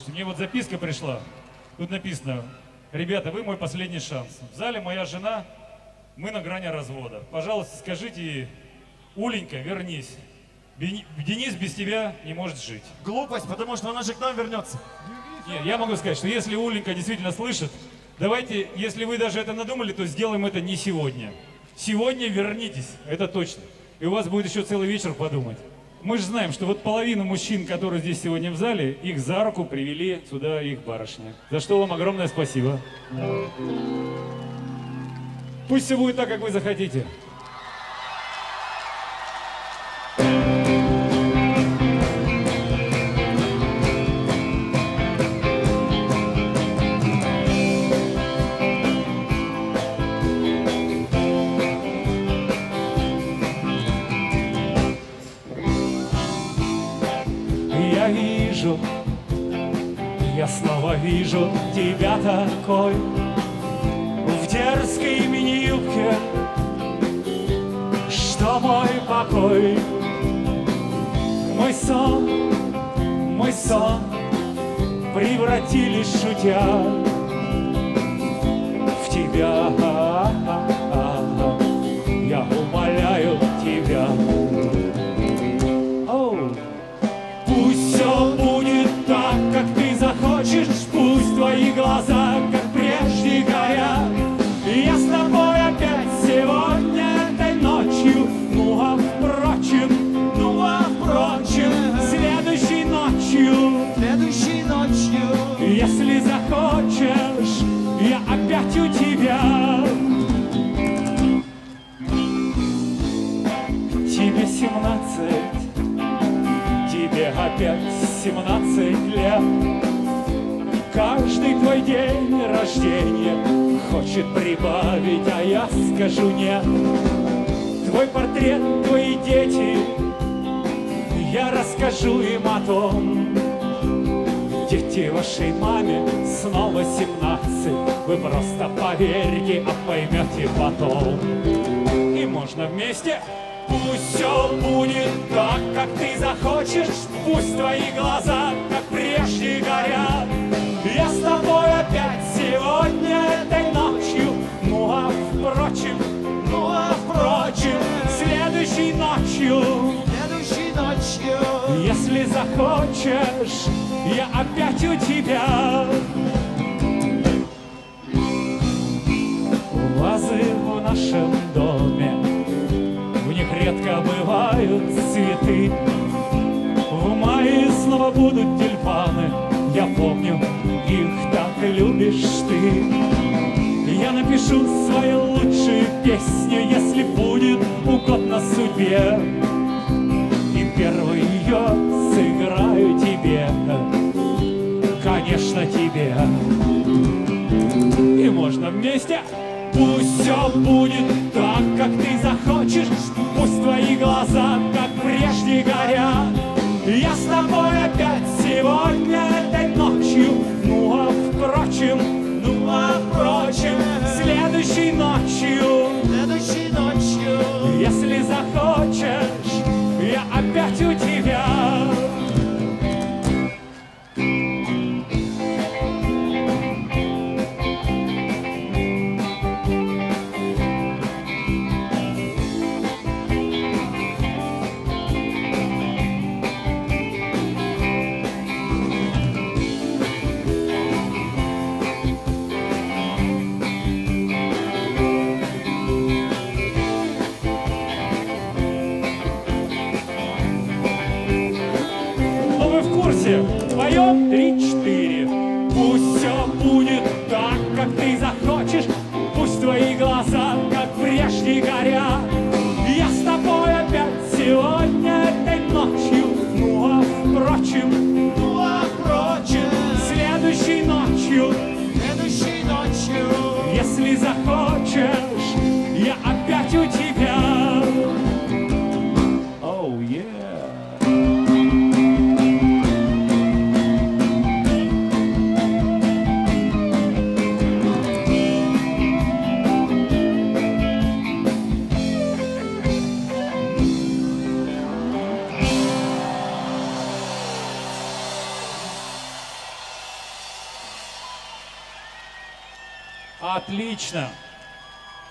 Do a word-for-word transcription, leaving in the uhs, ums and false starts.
Мне вот записка пришла, тут написано: ребята, вы мой последний шанс. В зале моя жена, мы на грани развода. Пожалуйста, скажите ей: Уленька, вернись. Денис без тебя не может жить. Глупость, потому что она же к нам вернется. Нет, я могу сказать, что если Уленька действительно слышит, давайте, если вы даже это надумали, то сделаем это не сегодня. Сегодня вернитесь, это точно. И у вас будет еще целый вечер подумать. Мы же знаем, что вот половину мужчин, которые здесь сегодня в зале, их за руку привели сюда их барышни. За что вам огромное спасибо. Пусть все будет так, как вы захотите. Я вижу, я снова вижу тебя такой, в дерзкой мини-юбке, что мой покой. Мой сон, мой сон превратили, шутя, в тебя. Я умоляю тебя. Пусть все будет так, как ты захочешь, пусть твои глаза, как прежде, горят. Я с тобой опять сегодня этой ночью, ну а впрочем, ну а впрочем, следующей ночью, следующей ночью, если захочешь, я опять у тебя. Тебе семнадцать. Тебе опять семнадцать лет. Каждый твой день рождения хочет прибавить, а я скажу нет. Твой портрет, твои дети, я расскажу им о том. Дети вашей маме снова семнадцать. Вы просто поверьте, а поймете потом. И можно вместе. Пусть все будет так, как ты захочешь, пусть твои глаза, как прежде, горят. Я с тобой опять сегодня этой ночью, ну а впрочем, ну а впрочем, следующей ночью, следующей ночью, если захочешь, я опять у тебя. Вазы в нашем доме, в них редко бывают цветы. В мае снова будут тюльпаны, я помню, их так любишь ты. Я напишу свою лучшую песню, если будет угодно судьбе, и первый ее сыграю тебе, конечно, тебе. И можно вместе. Пусть все будет так, как ты захочешь, пусть твои глаза, как прежде, горят. Я с тобой опять сегодня этой ночью, ну а впрочем, ну а впрочем, следующей ночью, следующей ночью, если захочешь, я опять у тебя. Вдвоем три-четыре. Пусть все будет так, как ты захочешь, пусть твои глаза, как прежде, горят. Я с тобой опять сегодня этой ночью, ну а впрочем, ну а впрочем, следующей ночью, следующей ночью, если захочешь, я опять у тебя. Oh, yeah. Отлично.